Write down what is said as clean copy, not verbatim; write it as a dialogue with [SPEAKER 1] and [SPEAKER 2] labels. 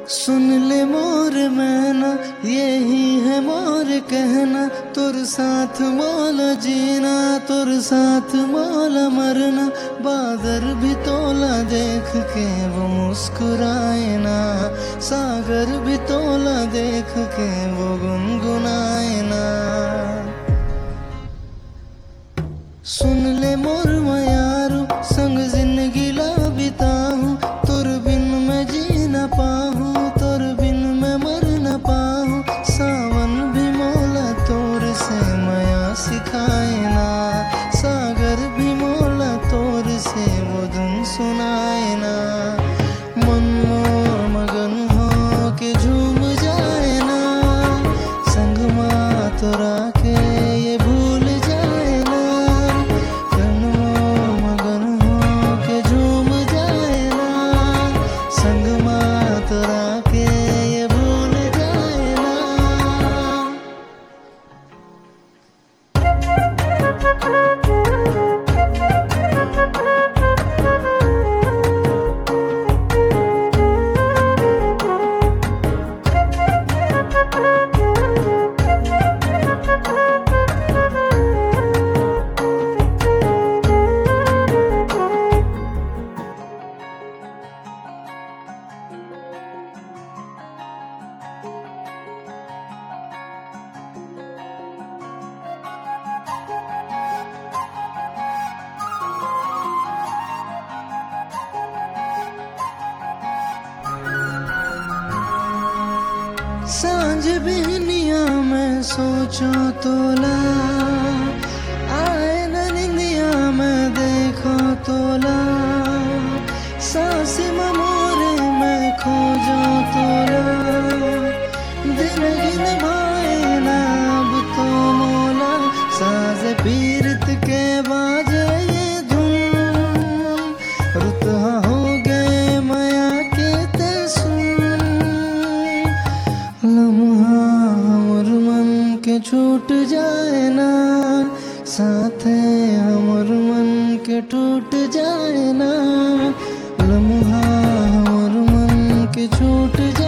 [SPEAKER 1] सुन ले मोर मैना, यही है मोर कहना, तुर साथ मोला जीना, तुर साथ मोला मरना। बादर भी तोला देख के वो मुस्कुराए ना, सागर भी तोला देख के वो गुनगुनाए ना। सुन ले मोर मयारू, संग जिंदगी ला बिताऊं, तुर बिन मैं जी न पाऊं, तुर बिन मैं मर न पाऊं। सावन भी मोला तोर से माया सिखाए ना, सागर भी मोला तोर से वो धुन सुनाए ना। मन मोर मगन हो के झूम जाए ना, संग माँ तोरा के ये भूल जाए ना। मन मोर मगन हो के झूम जाए ना, संग माँ तोरा के ये भूल जाए ना। सांझ बिहनिया में सोचो तोला, आए न निंदिया में देखो तोला। सांसी मोरे में खोजो तोला, दिन गिन भाए ना अब तो मोला। साज पीरत के बाजे ये धुन, रुतहा हो गए माया के ते सुन। लम्हा हमर मन के छूट जाए ना, साथे हमर मन के टूट जाए ना। लम्हा हमर मन के छूट